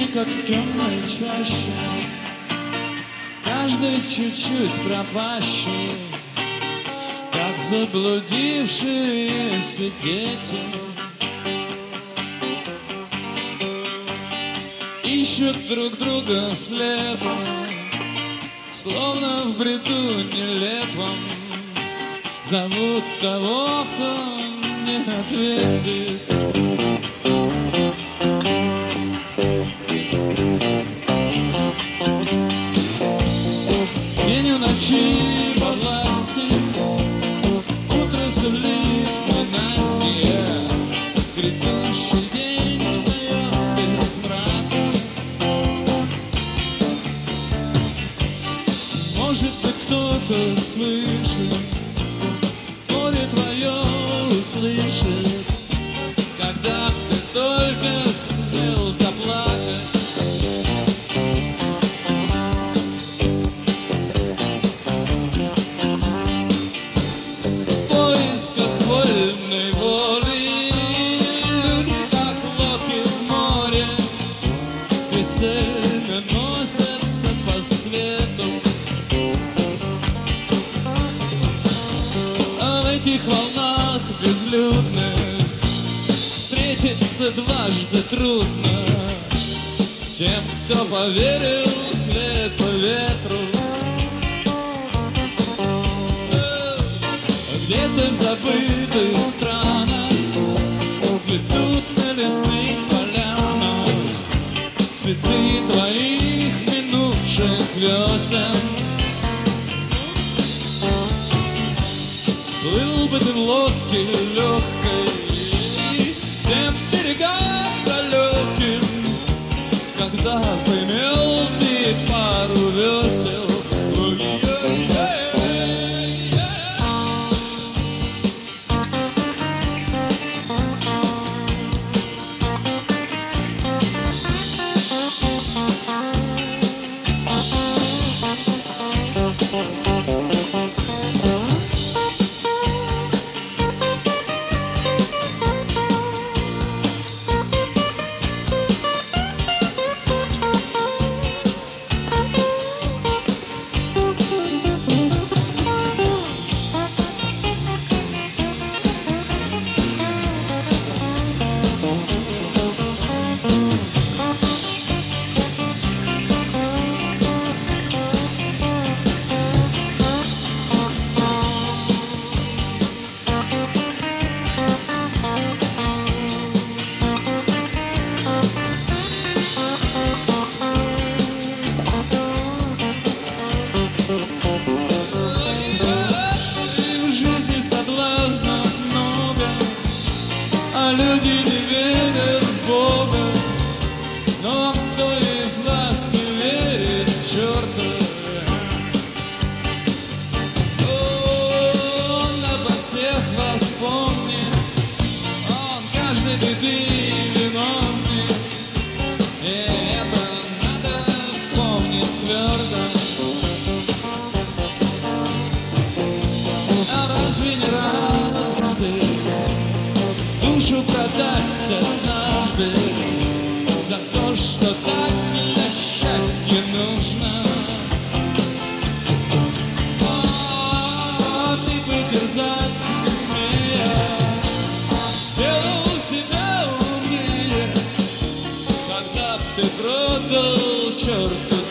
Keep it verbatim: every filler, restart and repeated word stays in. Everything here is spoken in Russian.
Мы как в темной чаще, каждый чуть-чуть пропащий, как заблудившиеся дети. Ищут друг друга слепо, словно в бреду нелепом. Зовут того, кто не ответит. День в ночи во власти, утро сулит ненастье. Грядущий день встает из мрака. Может быть, кто-то слышит, горе твое услышит, когда ты только смел заплакать. В поисках вольной воли люди, как лодки в море, бесцельно носятся по свету. А в этих волнах безлюдных встретиться дважды трудно тем, кто поверил слепо ветру. Где-то в забытых странах цветут на лесных полянах цветы твоих минувших весен. Плыл бы ты в лодке легкой к тем берегам далеким, когда бы имел ты пару весел. Люди не верят в Бога, но кто из вас не верит в черта? Он обо всех вас помнит, он каждой беды виновник, и это надо помнить твердо. А разве не рад ты душу продать однажды за то, что так для счастья нужно? А ты потерзать не смея сделал себя умнее, когда ты продал черту